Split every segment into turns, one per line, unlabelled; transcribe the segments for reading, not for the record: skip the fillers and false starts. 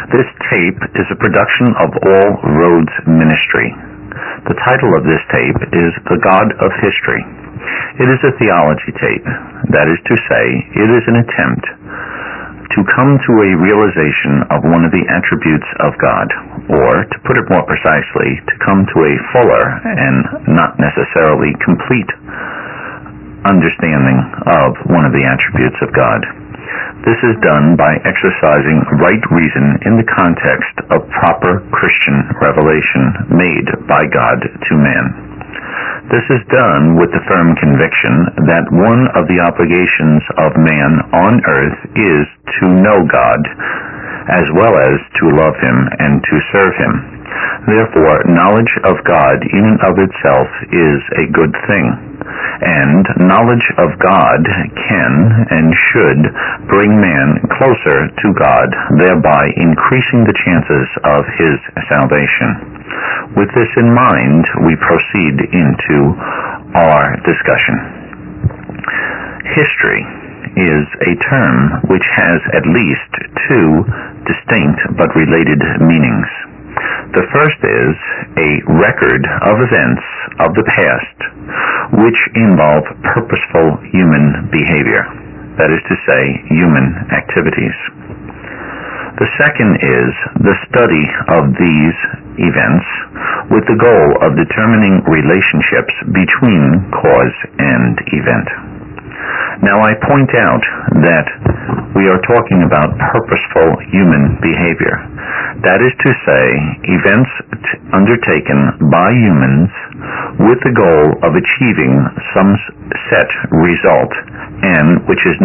This tape is a production of All Roads Ministry. The title of this tape is The God of History. It is a theology tape. That is to say, it is an attempt to come to a realization of one of the attributes of God, or, to put it more precisely, to come to a fuller and not necessarily complete understanding of one of the attributes of God. This is done by exercising right reason in the context of proper Christian revelation made by God to man. This is done with the firm conviction that one of the obligations of man on earth is to know God, as well as to love Him and to serve Him. Therefore, knowledge of God in and of itself is a good thing, and knowledge of God can and should bring man closer to God, thereby increasing the chances of his salvation. With this in mind, we proceed into our discussion. History is a term which has at least two distinct but related meanings. The first is a record of events of the past which involve purposeful human behavior, that is to say, human activities. The second is the study of these events with the goal of determining relationships between cause and event. Now, I point out that we are talking about purposeful human behavior. That is to say, events undertaken by humans with the goal of achieving some set result, and which is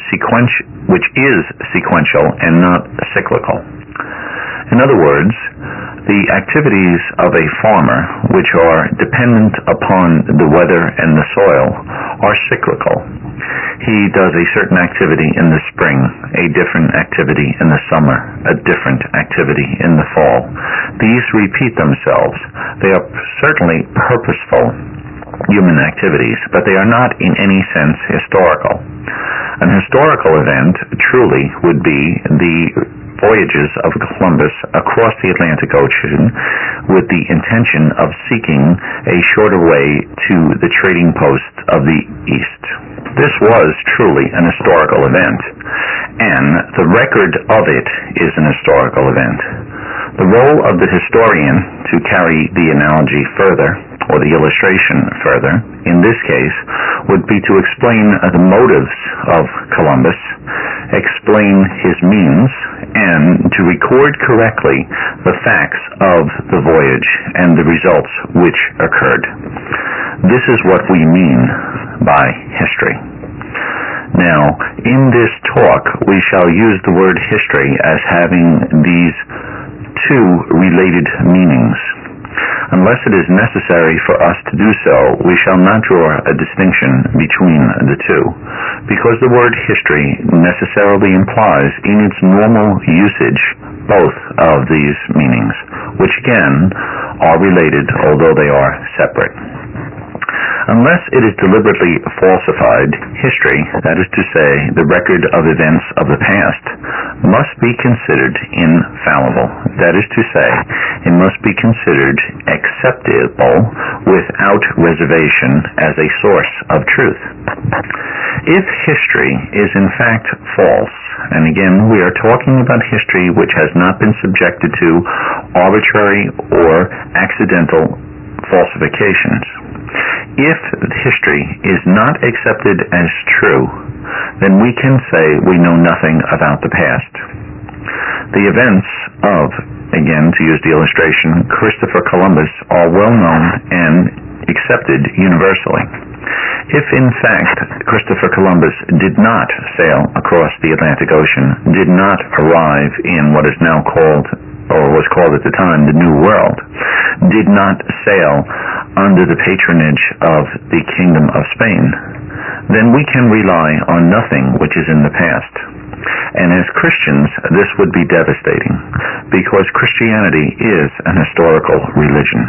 sequential and not cyclical. In other words, the activities of a farmer, which are dependent upon the weather and the soil, are cyclical. He does a certain activity in the spring, a different activity in the summer, a different activity in the fall. These repeat themselves. They are certainly purposeful human activities, but they are not in any sense historical. An historical event truly would be the voyages of Columbus across the Atlantic Ocean with the intention of seeking a shorter way to the trading posts of the East. This was truly an historical event, and the record of it is an historical event. The role of the historian, to carry the analogy further, or the illustration further, in this case, would be to explain the motives of Columbus, explain his means, and to record correctly the facts of the voyage and the results which occurred. This is what we mean by history. Now, in this talk, we shall use the word history as having these two related meanings. Unless it is necessary for us to do so, we shall not draw a distinction between the two, because the word history necessarily implies in its normal usage both of these meanings, which again are related although they are separate. Unless it is deliberately falsified, history, that is to say, the record of events of the past, must be considered infallible. That is to say, it must be considered acceptable without reservation as a source of truth. If history is in fact false, and again we are talking about history which has not been subjected to arbitrary or accidental falsifications, if history is not accepted as true, then we can say we know nothing about the past. The events of, again to use the illustration, Christopher Columbus are well known and accepted universally. If in fact Christopher Columbus did not sail across the Atlantic Ocean, did not arrive in what is now called, or was called at the time, the New World, did not sail under the patronage of the Kingdom of Spain, then we can rely on nothing which is in the past. And as Christians, this would be devastating, because Christianity is an historical religion.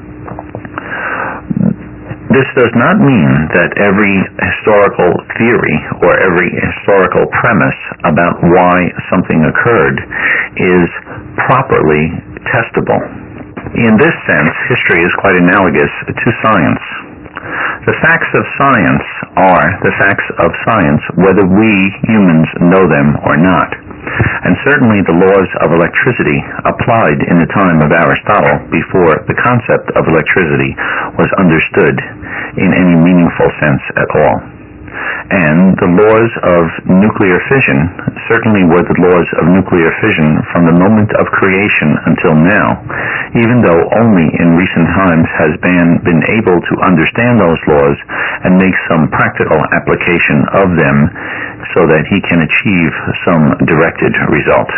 This does not mean that every historical theory or every historical premise about why something occurred is properly testable. In this sense, history is quite analogous to science. The facts of science are the facts of science, whether we humans know them or not. And certainly the laws of electricity applied in the time of Aristotle before the concept of electricity was understood in any meaningful sense at all. And the laws of nuclear fission certainly were the laws of nuclear fission from the moment of creation until now, even though only in recent times has man been able to understand those laws and make some practical application of them so that he can achieve some directed result.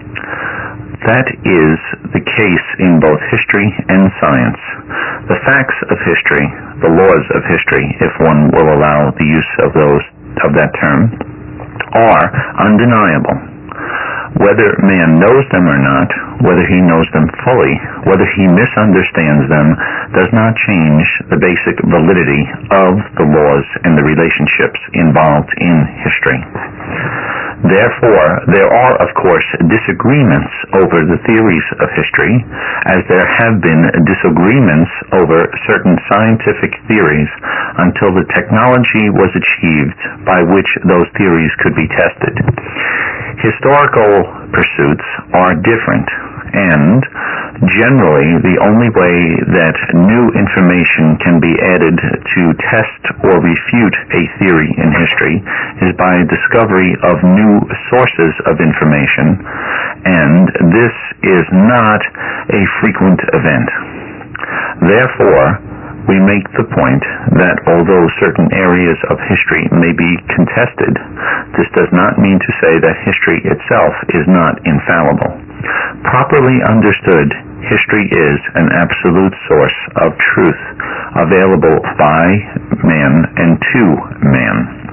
That is the case in both history and science. The facts of history, the laws of history, if one will allow the use of that term, are undeniable. Whether man knows them or not, whether he knows them fully, whether he misunderstands them, does not change the basic validity of the laws and the relationships involved in history. Therefore, there are, of course, disagreements over the theories of history, as there have been disagreements over certain scientific theories until the technology was achieved by which those theories could be tested. Historical pursuits are different, and generally the only way that new information can be added to test or refute a theory in history is by discovery of new sources of information, and this is not a frequent event. Therefore, we make the point that although certain areas of history may be contested, this does not mean to say that history itself is not infallible. Properly understood, history is an absolute source of truth available by man and to man.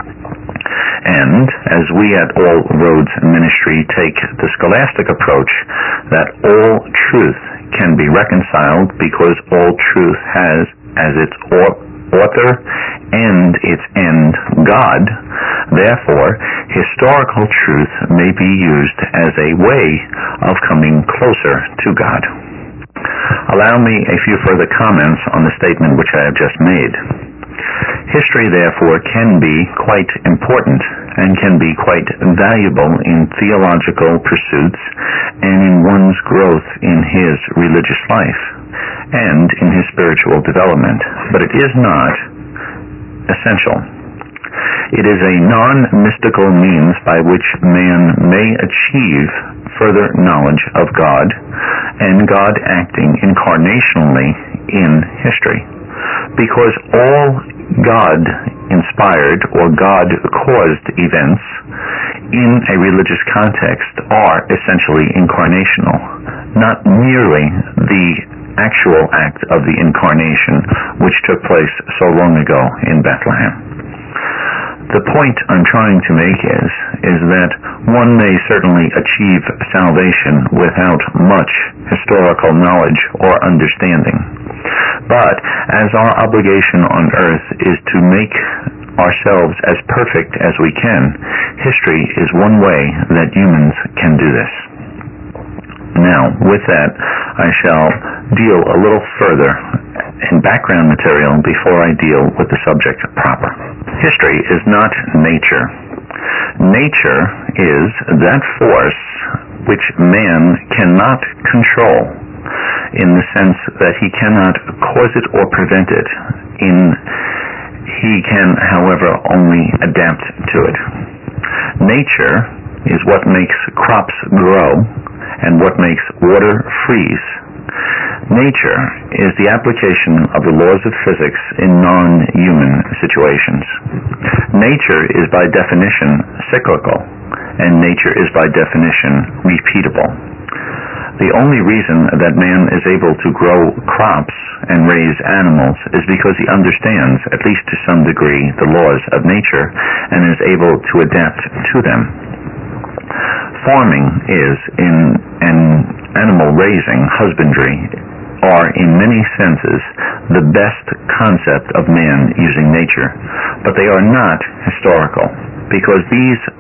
And as we at All Roads Ministry take the scholastic approach that all truth can be reconciled because all truth has as its author and its end God, therefore historical truth may be used as a way of coming closer to God. Allow me a few further comments on the statement which I have just made. History, therefore, can be quite important and can be quite valuable in theological pursuits and in one's growth in his religious life and in his spiritual development, but it is not essential. It is a non-mystical means by which man may achieve further knowledge of God and God acting incarnationally in history, because all God-inspired or God-caused events in a religious context are essentially incarnational, not merely the actual act of the incarnation which took place so long ago in Bethlehem. The point I'm trying to make is that one may certainly achieve salvation without much historical knowledge or understanding. But as our obligation on earth is to make ourselves as perfect as we can, history is one way that humans can do this. Now, with that, I shall deal a little further in background material before I deal with the subject proper. History is not nature. Nature is that force which man cannot control, in the sense that he cannot cause it or prevent it. He can, however, only adapt to it. Nature is what makes crops grow and what makes water freeze. Nature is the application of the laws of physics in non-human situations. Nature is by definition cyclical, and nature is by definition repeatable. The only reason that man is able to grow crops and raise animals is because he understands, at least to some degree, the laws of nature and is able to adapt to them. Farming is, and animal raising, husbandry, are in many senses the best concept of man using nature, but they are not historical, because these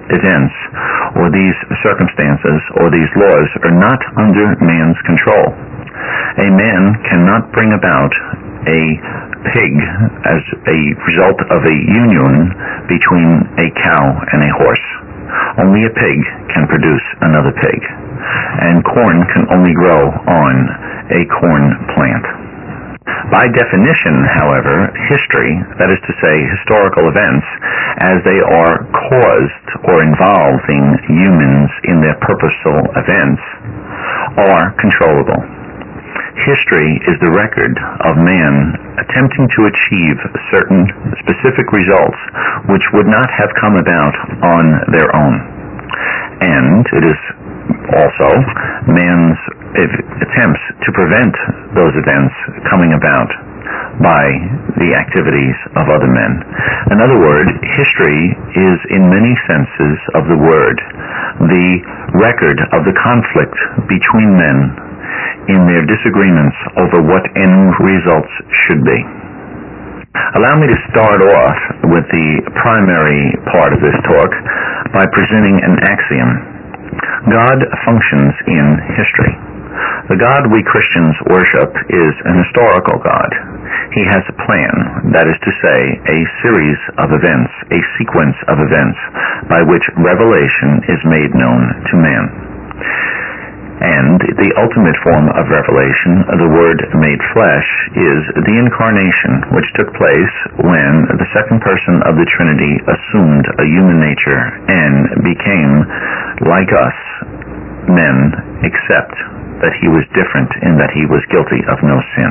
events or these circumstances or these laws are not under man's control. A man cannot bring about a pig as a result of a union between a cow and a horse. Only a pig can produce another pig, and corn can only grow on a corn plant. By definition, however, history, that is to say, historical events, as they are caused or involving humans in their purposeful events, are controllable. History is the record of man attempting to achieve certain specific results which would not have come about on their own. And it is also man's attempts to prevent those events coming about by the activities of other men. In other words, history is in many senses of the word the record of the conflict between men in their disagreements over what end results should be. Allow me to start off with the primary part of this talk by presenting an axiom. God functions in history. The God we Christians worship is an historical God. He has a plan, that is to say, a series of events, a sequence of events by which revelation is made known to man. And the ultimate form of revelation, the Word made flesh, is the incarnation, which took place when the second person of the Trinity assumed a human nature and became like us, men, except that he was different in that he was guilty of no sin.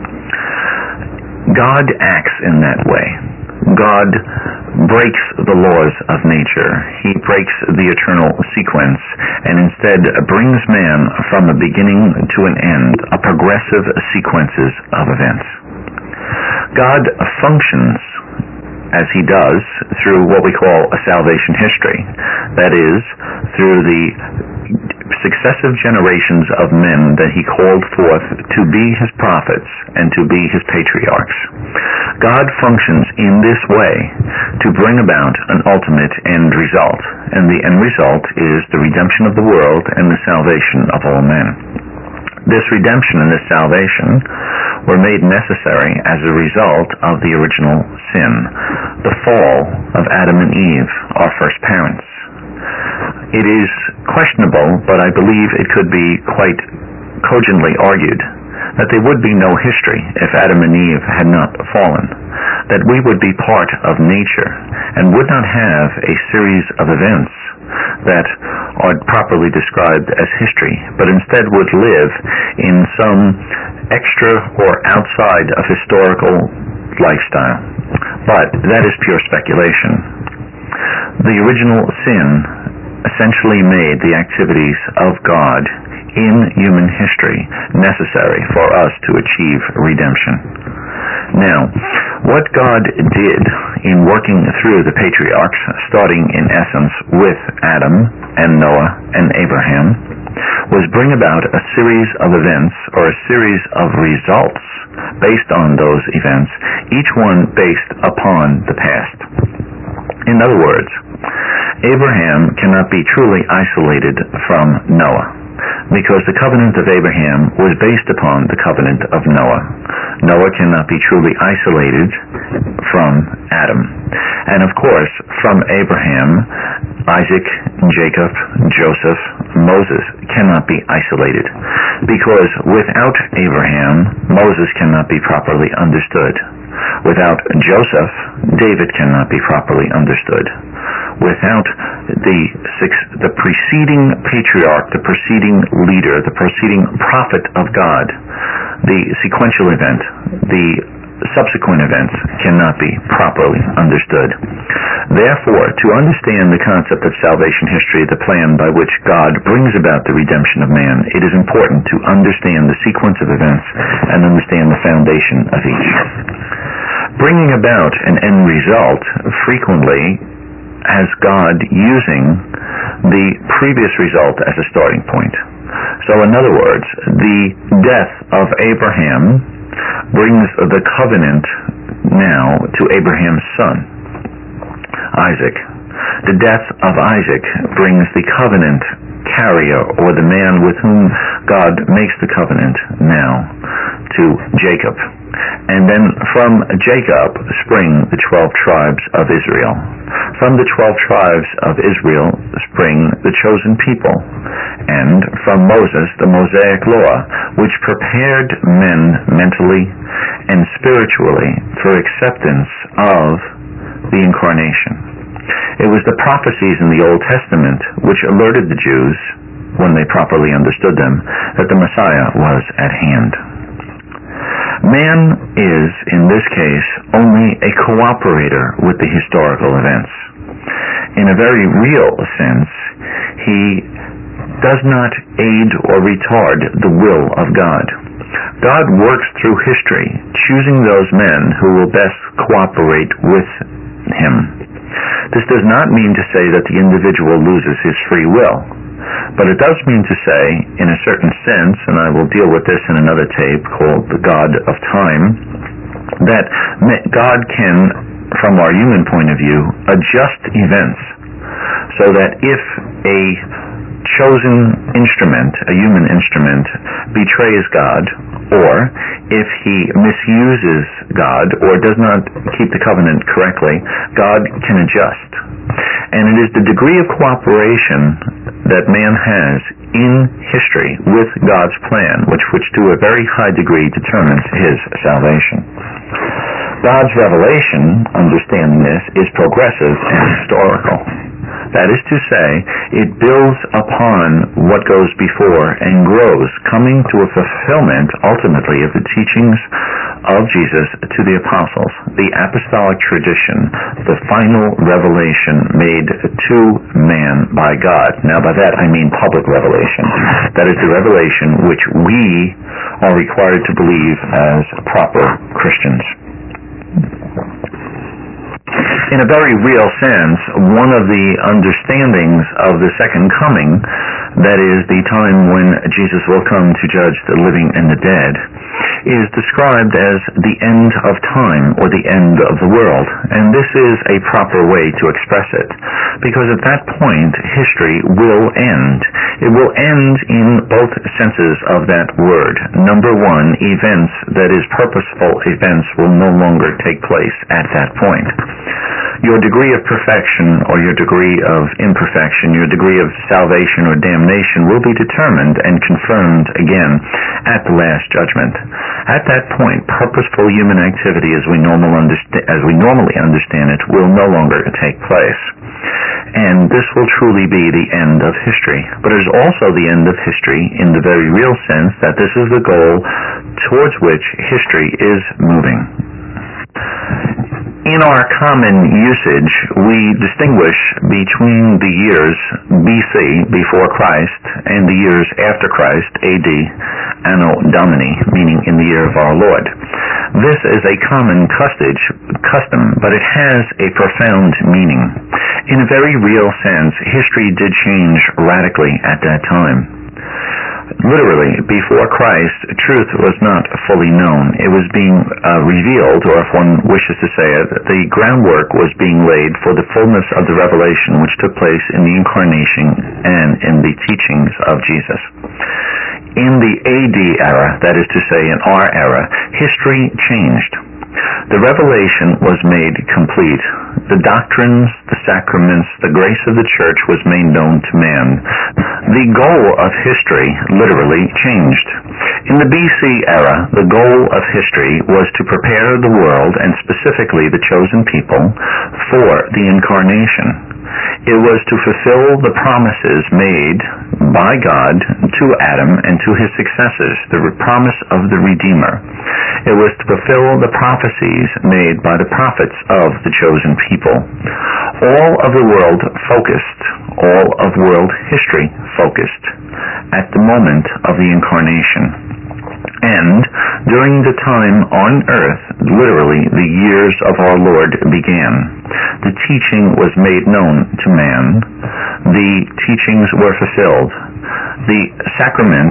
God acts in that way. God breaks the laws of nature. He breaks the eternal sequence and instead brings man from a beginning to an end, a progressive sequences of events. God functions as he does through what we call a salvation history. That is, through the successive generations of men that he called forth to be his prophets and to be his patriarchs. God functions in this way to bring about an ultimate end result, and the end result is the redemption of the world and the salvation of all men. This redemption and this salvation were made necessary as a result of the original sin, the fall of Adam and Eve, our first parents. It is questionable, but I believe it could be quite cogently argued that there would be no history if Adam and Eve had not fallen, that we would be part of nature and would not have a series of events that are properly described as history, but instead would live in some extra or outside of historical lifestyle. But that is pure speculation. The original sin essentially made the activities of God in human history necessary for us to achieve redemption. Now, what God did in working through the patriarchs, starting in essence with Adam and Noah and Abraham, was bring about a series of events or a series of results based on those events, each one based upon the past. In other words, Abraham cannot be truly isolated from Noah, because the covenant of Abraham was based upon the covenant of Noah. Noah cannot be truly isolated from Adam. And of course, from Abraham, Isaac, Jacob, Joseph, Moses cannot be isolated, because without Abraham, Moses cannot be properly understood. Without Joseph, David cannot be properly understood. Without the preceding patriarch, the preceding leader, the preceding prophet of God, the sequential event, the subsequent events cannot be properly understood. Therefore, to understand the concept of salvation history, the plan by which God brings about the redemption of man, it is important to understand the sequence of events and understand the foundation of each. Bringing about an end result frequently has God using the previous result as a starting point. So in other words, the death of Abraham brings the covenant now to Abraham's son, Isaac. The death of Isaac brings the covenant carrier, or the man with whom God makes the covenant now, to Jacob. And then from Jacob spring the 12 tribes of Israel. From the 12 tribes of Israel spring the chosen people. And from Moses the Mosaic law, which prepared men mentally and spiritually for acceptance of the incarnation. It was the prophecies in the Old Testament which alerted the Jews, when they properly understood them, that the Messiah was at hand. Man is, in this case, only a cooperator with the historical events. In a very real sense, he does not aid or retard the will of God. God works through history, choosing those men who will best cooperate with him. This does not mean to say that the individual loses his free will, but it does mean to say, in a certain sense, and I will deal with this in another tape called The God of Time, that God can, from our human point of view, adjust events so that if a chosen instrument, a human instrument, betrays God, or if he misuses God or does not keep the covenant correctly, God can adjust. And it is the degree of cooperation that man has in history with God's plan, which to a very high degree determines his salvation. God's revelation, understanding this, is progressive and historical. That is to say, it builds upon what goes before and grows, coming to a fulfillment, ultimately, of the teachings of Jesus to the apostles, the apostolic tradition, the final revelation made to man by God. Now, by that I mean public revelation. That is the revelation which we are required to believe as proper Christians. In a very real sense, one of the understandings of the second coming, that is the time when Jesus will come to judge the living and the dead, is described as the end of time or the end of the world. And this is a proper way to express it, because at that point history will end. It will end in both senses of that word. Number one, events, that is purposeful events, will no longer take place at that point. Your degree of perfection or your degree of imperfection, your degree of salvation or damnation will be determined and confirmed again at the last judgment. At that point, purposeful human activity as we normally understand it will no longer take place. And this will truly be the end of history. But it is also the end of history in the very real sense that this is the goal towards which history is moving. In our common usage, we distinguish between the years BC, before Christ, and the years after Christ, AD, Anno Domini, meaning in the year of our Lord. This is a common custom, but it has a profound meaning. In a very real sense, history did change radically at that time. Literally, before Christ, truth was not fully known. It was being revealed, or if one wishes to say it, the groundwork was being laid for the fullness of the revelation which took place in the incarnation and in the teachings of Jesus. In the AD era, that is to say in our era, history changed. The revelation was made complete. The doctrines, the sacraments, the grace of the church was made known to man. The goal of history literally changed. In the BC era, the goal of history was to prepare the world, and specifically the chosen people, for the incarnation. It was to fulfill the promises made by God to Adam and to his successors, the promise of the Redeemer. It was to fulfill the prophecies made by the prophets of the chosen people. All of the world focused, all of world history focused at the moment of the incarnation. And during the time on earth, literally the years of our Lord began. The teaching was made known to man. The teachings were fulfilled. The sacrament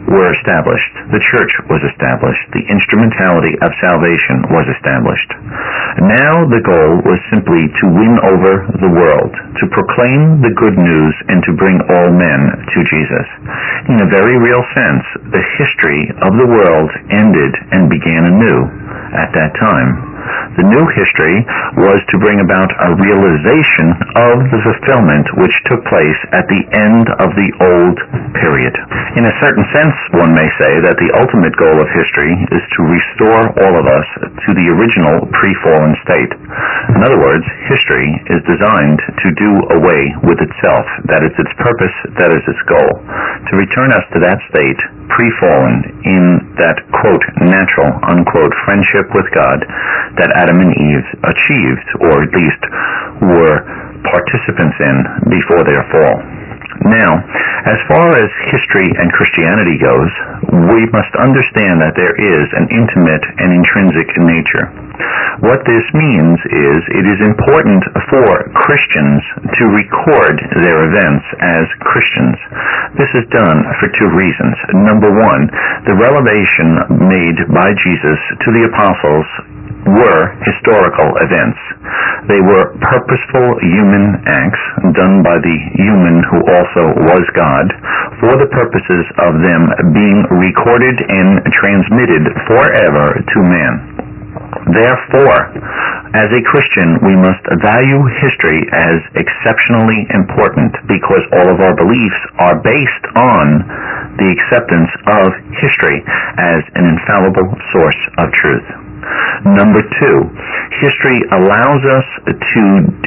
were established. The church was established. The instrumentality of salvation was established. Now the goal was simply to win over the world, to proclaim the good news, and to bring all men to Jesus. In a very real sense, the history of the world ended and began anew at that time. The new history was to bring about a realization of the fulfillment which took place at the end of the old period. In a certain sense, one may say that the ultimate goal of history is to restore all of us to the original pre-fallen state. In other words, history is designed to do away with itself. That is its purpose, that is its goal. To return us to that state, pre-fallen, in that, quote, natural, unquote, friendship with God that Adam and Eve achieved, or at least were participants in before their fall. Now, as far as history and Christianity goes, we must understand that there is an intimate and intrinsic nature. What this means is it is important for Christians to record their events as Christians. This is done for two reasons. Number one, the revelation made by Jesus to the apostles were historical events. They were purposeful human acts done by the human who also was God for the purposes of them being recorded and transmitted forever to man. Therefore, as a Christian, we must value history as exceptionally important because all of our beliefs are based on the acceptance of history as an infallible source of truth. Number two, history allows us to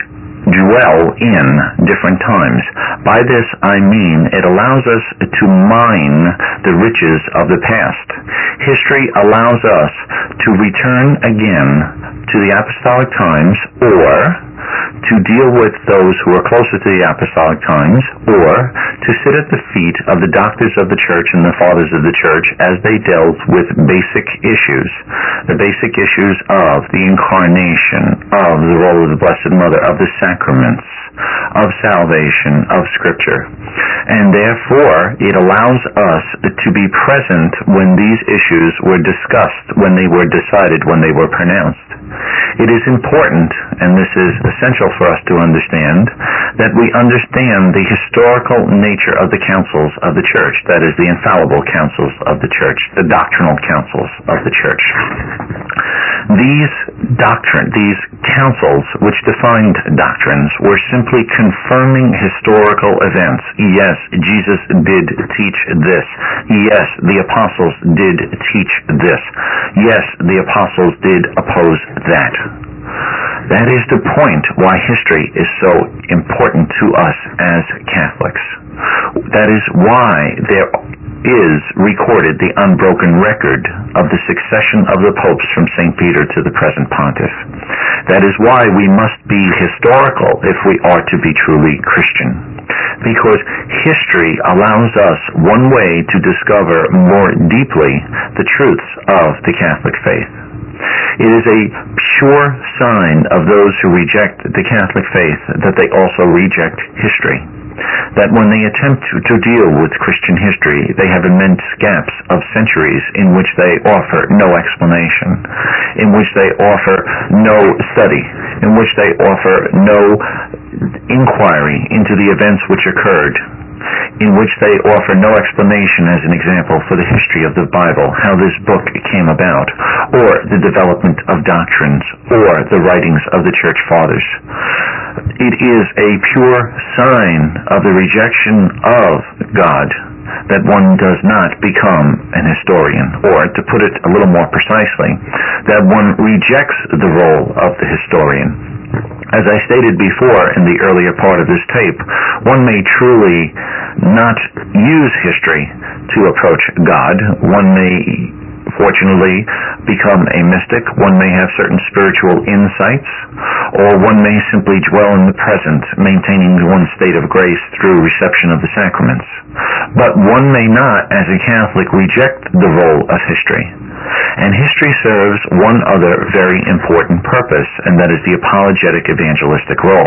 dwell in different times. By this I mean it allows us to mine the riches of the past. History allows us to return again to the apostolic times, or to deal with those who are closer to the apostolic times, or to sit at the feet of the doctors of the church and the fathers of the church as they dealt with basic issues. The basic issues of the incarnation, of the role of the Blessed Mother, of the sacraments, of salvation, of Scripture. And therefore, it allows us to be present when these issues were discussed, when they were decided, when they were pronounced. It is important, and this is essential for us to understand, that we understand the historical nature of the councils of the church, that is, the infallible councils of the church, the doctrinal councils of the church. These councils, which defined doctrines, were simply confirming historical events. Yes, Jesus did teach this. Yes, the apostles did teach this. Yes, the apostles did oppose that. That is the point why history is so important to us as Catholics. That is why there is recorded the unbroken record of the succession of the popes from St. Peter to the present pontiff. That is why we must be historical if we are to be truly Christian. Because history allows us one way to discover more deeply the truths of the Catholic faith. It is a sure sign of those who reject the Catholic faith that they also reject history. That when they attempt to deal with Christian history, they have immense gaps of centuries in which they offer no explanation, in which they offer no study, in which they offer no inquiry into the events which occurred, in which they offer no explanation as an example for the history of the Bible, how this book came about, or the development of doctrines, or the writings of the Church Fathers. It is a pure sign of the rejection of God that one does not become an historian, or, to put it a little more precisely, that one rejects the role of the historian. As I stated before in the earlier part of this tape, one may truly not use history to approach God. One may fortunately become a mystic. One may have certain spiritual insights, or one may simply dwell in the present, maintaining one's state of grace through reception of the sacraments. But one may not, as a Catholic, reject the role of history. And history serves one other very important purpose, and that is the apologetic evangelistic role.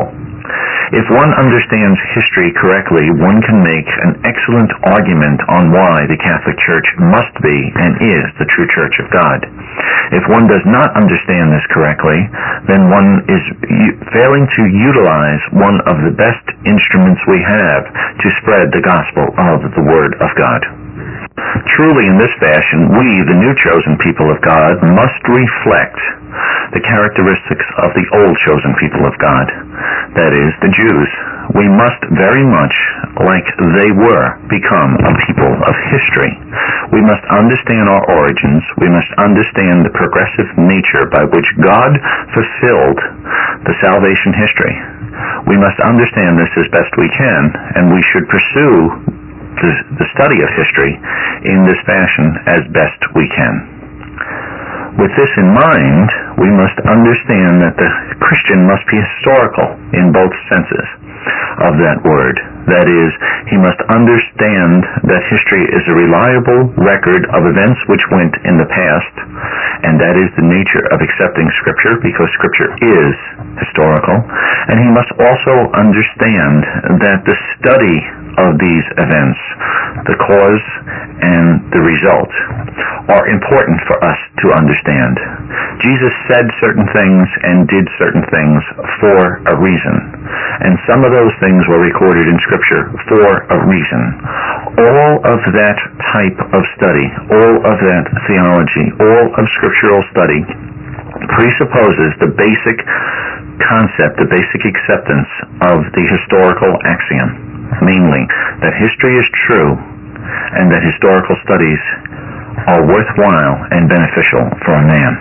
If one understands history correctly, one can make an excellent argument on why the Catholic Church must be and is the true Church of God. If one does not understand this correctly, then one is failing to utilize one of the best instruments we have to spread the gospel of the Word of God. Truly, in this fashion, we, the new chosen people of God, must reflect the characteristics of the old chosen people of God, that is, the Jews. We must very much, like they were, become a people of history. We must understand our origins. We must understand the progressive nature by which God fulfilled the salvation history. We must understand this as best we can, and we should pursue the study of history in this fashion as best we can. With this in mind, we must understand that the Christian must be historical in both senses of that word. That is, he must understand that history is a reliable record of events which went in the past, and that is the nature of accepting Scripture, because Scripture is historical. And he must also understand that the study of these events, the cause and the result, are important for us to understand. Jesus said certain things and did certain things for a reason, and some of those things were recorded in Scripture for a reason. All of that type of study, all of that theology, all of scriptural study presupposes the basic concept, the basic acceptance of the historical axiom, namely that history is true and that historical studies are worthwhile and beneficial for a man.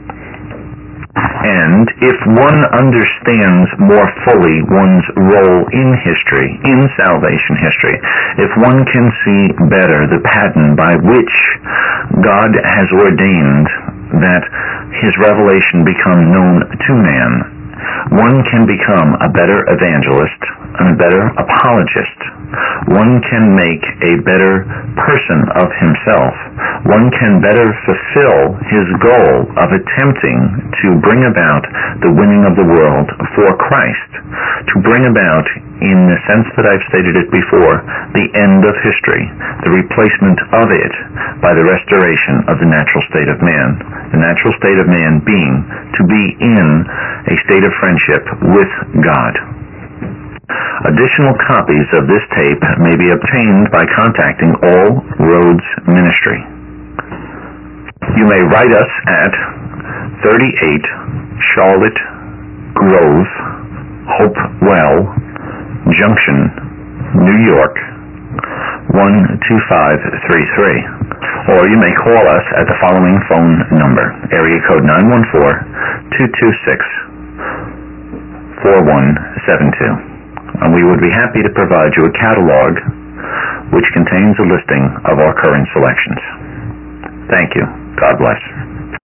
And if one understands more fully one's role in history, in salvation history, if one can see better the pattern by which God has ordained that his revelation become known to man, one can become a better evangelist and a better apologist. One can make a better person of himself. One can better fulfill his goal of attempting to bring about the winning of the world for Christ, to bring about, in the sense that I've stated it before, the end of history, the replacement of it by the restoration of the natural state of man, the natural state of man being to be in a state of friendship with God. Additional copies of this tape may be obtained by contacting All Roads Ministry. You may write us at 38 Charlotte Grove, Hopewell Junction, New York, 12533. Or you may call us at the following phone number, area code 914-226-4172. And we would be happy to provide you a catalog which contains a listing of our current selections. Thank you. God bless.